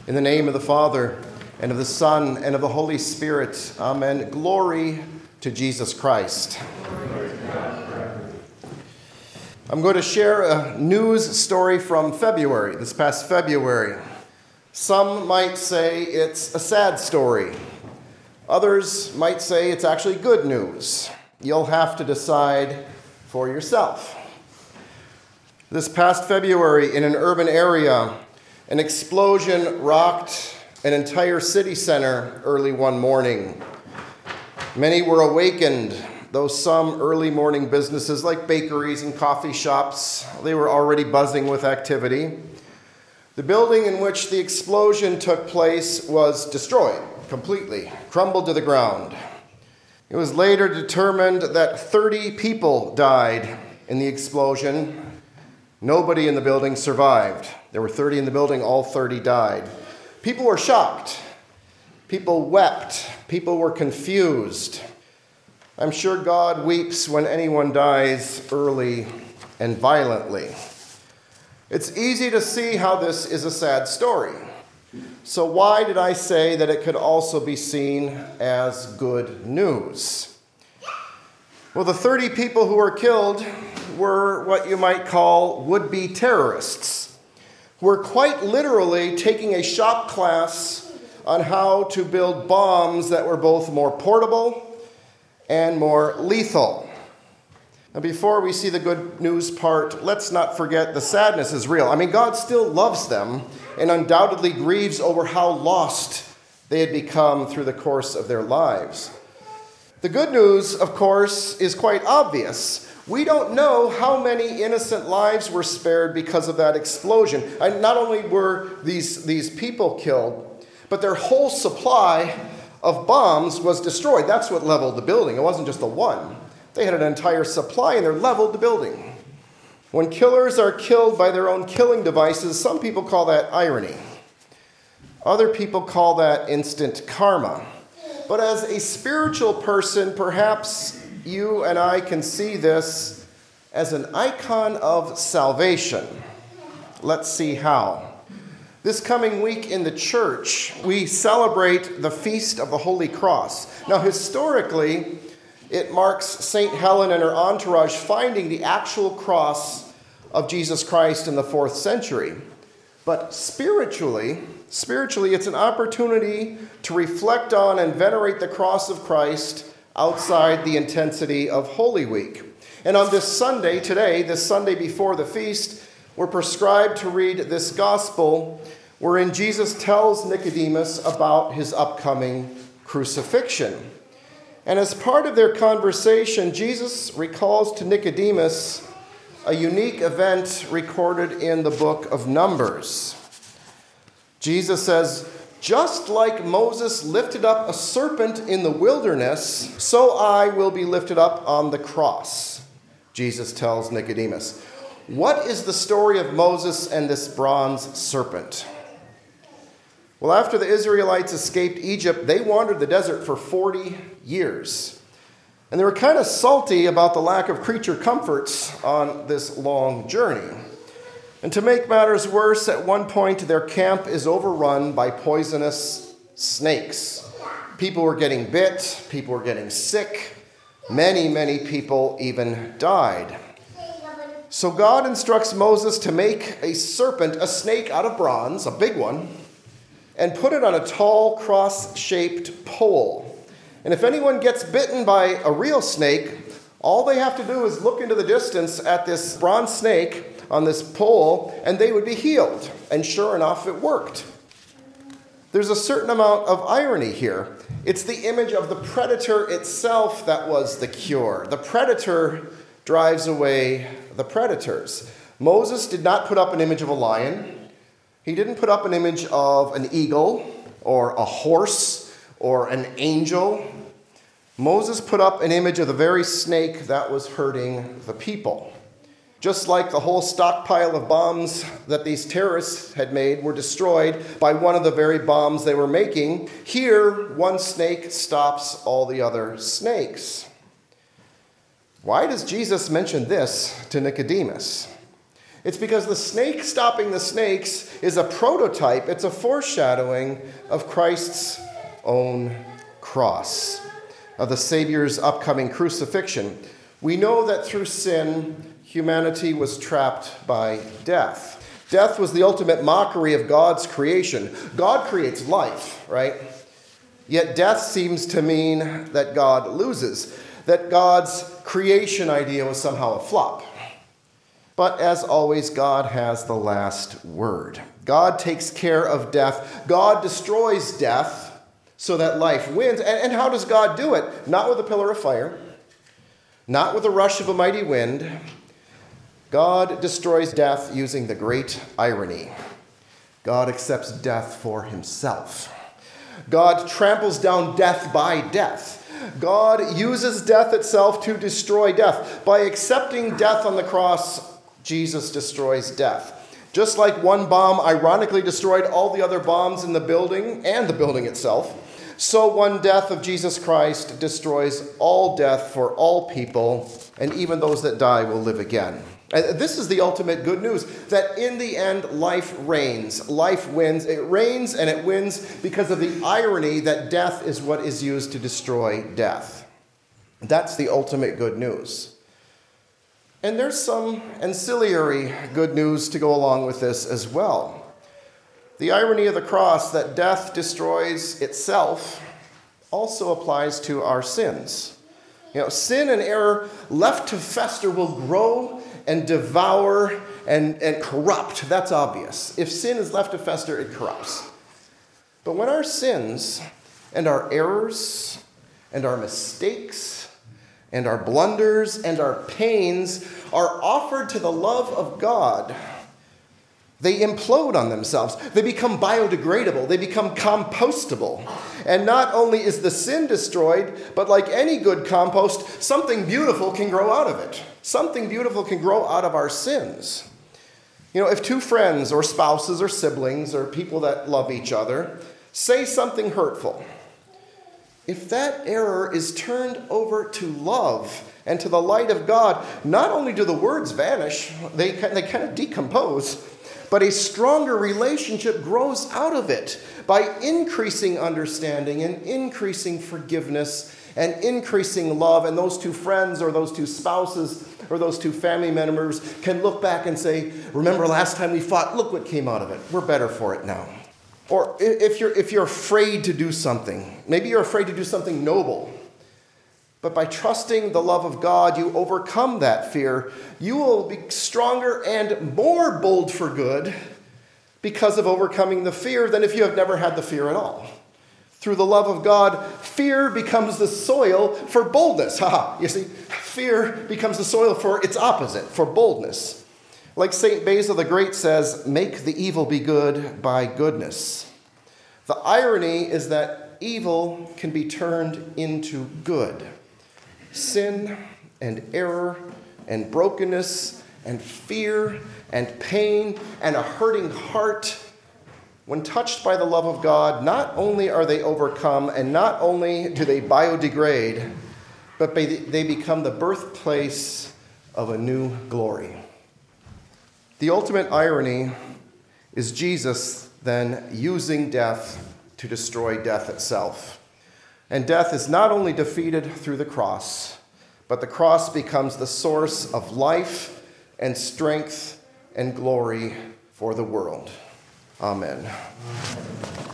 In the name of the Father, and of the Son, and of the Holy Spirit. Amen. Glory to Jesus Christ. I'm going to share a news story from February, this past February. Some might say it's a sad story. Others might say it's actually good news. You'll have to decide for yourself. This past February, in an urban area, an explosion rocked an entire city center early one morning. Many were awakened, though some early morning businesses like bakeries and coffee shops, they were already buzzing with activity. The building in which the explosion took place was destroyed completely, crumbled to the ground. It was later determined that 30 people died in the explosion. Nobody in the building survived. There were 30 in the building, all 30 died. People were shocked. People wept. People were confused. I'm sure God weeps when anyone dies early and violently. It's easy to see how this is a sad story. So why did I say that it could also be seen as good news? Well, the 30 people who were killed were what you might call would-be terrorists, who were quite literally taking a shop class on how to build bombs that were both more portable and more lethal. Now, before we see the good news part, let's not forget the sadness is real. I mean, God still loves them and undoubtedly grieves over how lost they had become through the course of their lives. The good news, of course, is quite obvious. We don't know how many innocent lives were spared because of that explosion. And not only were these people killed, but their whole supply of bombs was destroyed. That's what leveled the building. It wasn't just the one. They had an entire supply and they leveled the building. When killers are killed by their own killing devices, some people call that irony. Other people call that instant karma. But as a spiritual person, perhaps you and I can see this as an icon of salvation. Let's see how. This coming week in the church, we celebrate the Feast of the Holy Cross. Now, historically, it marks St. Helen and her entourage finding the actual cross of Jesus Christ in the 4th century. But spiritually, it's an opportunity to reflect on and venerate the cross of Christ outside the intensity of Holy Week. And on this Sunday, today, this Sunday before the feast, we're prescribed to read this gospel wherein Jesus tells Nicodemus about his upcoming crucifixion. And as part of their conversation, Jesus recalls to Nicodemus a unique event recorded in the book of Numbers. Jesus says, "Just like Moses lifted up a serpent in the wilderness, so I will be lifted up on the cross," Jesus tells Nicodemus. What is the story of Moses and this bronze serpent? Well, after the Israelites escaped Egypt, they wandered the desert for 40 years. And they were kind of salty about the lack of creature comforts on this long journey. And to make matters worse, at one point their camp is overrun by poisonous snakes. People were getting bit, people were getting sick. Many people even died. So God instructs Moses to make a serpent, a snake out of bronze, a big one, and put it on a tall cross-shaped pole. And if anyone gets bitten by a real snake, all they have to do is look into the distance at this bronze snake on this pole, and they would be healed. And sure enough, it worked. There's a certain amount of irony here. It's the image of the predator itself that was the cure. The predator drives away the predators. Moses did not put up an image of a lion. He didn't put up an image of an eagle or a horse or an angel. Moses put up an image of the very snake that was hurting the people. Just like the whole stockpile of bombs that these terrorists had made were destroyed by one of the very bombs they were making, here one snake stops all the other snakes. Why does Jesus mention this to Nicodemus? It's because the snake stopping the snakes is a prototype, it's a foreshadowing of Christ's own cross, of the Savior's upcoming crucifixion. We know that through sin, humanity was trapped by death. Death was the ultimate mockery of God's creation. God creates life, right? Yet death seems to mean that God loses, that God's creation idea was somehow a flop. But as always, God has the last word. God takes care of death. God destroys death so that life wins. And how does God do it? Not with a pillar of fire, not with a rush of a mighty wind. God destroys death using the great irony. God accepts death for himself. God tramples down death by death. God uses death itself to destroy death. By accepting death on the cross, Jesus destroys death. Just like one bomb ironically destroyed all the other bombs in the building and the building itself, so one death of Jesus Christ destroys all death for all people, and even those that die will live again. And this is the ultimate good news, that in the end, life reigns. Life wins. It reigns and it wins because of the irony that death is what is used to destroy death. That's the ultimate good news. And there's some ancillary good news to go along with this as well. The irony of the cross, that death destroys itself, also applies to our sins. Sin and error left to fester will grow and devour and corrupt. That's obvious. If sin is left to fester, it corrupts. But when our sins and our errors and our mistakes and our blunders and our pains are offered to the love of God, they implode on themselves. They become biodegradable. They become compostable. And not only is the sin destroyed, but like any good compost, something beautiful can grow out of it. Something beautiful can grow out of our sins. If two friends or spouses or siblings or people that love each other say something hurtful, if that error is turned over to love and to the light of God, not only do the words vanish, they kind of decompose, but a stronger relationship grows out of it by increasing understanding and increasing forgiveness and increasing love. And those two friends or those two spouses or those two family members can look back and say, remember last time we fought? Look what came out of it. We're better for it now. Or if you're afraid to do something, maybe you're afraid to do something noble, but by trusting the love of God, you overcome that fear. You will be stronger and more bold for good because of overcoming the fear than if you have never had the fear at all. Through the love of God, fear becomes the soil for boldness. You see, fear becomes the soil for its opposite, for boldness. Like St. Basil the Great says, make the evil be good by goodness. The irony is that evil can be turned into good. Sin and error and brokenness and fear and pain and a hurting heart, when touched by the love of God, not only are they overcome and not only do they biodegrade, but they become the birthplace of a new glory. The ultimate irony is Jesus then using death to destroy death itself. And death is not only defeated through the cross, but the cross becomes the source of life and strength and glory for the world. Amen.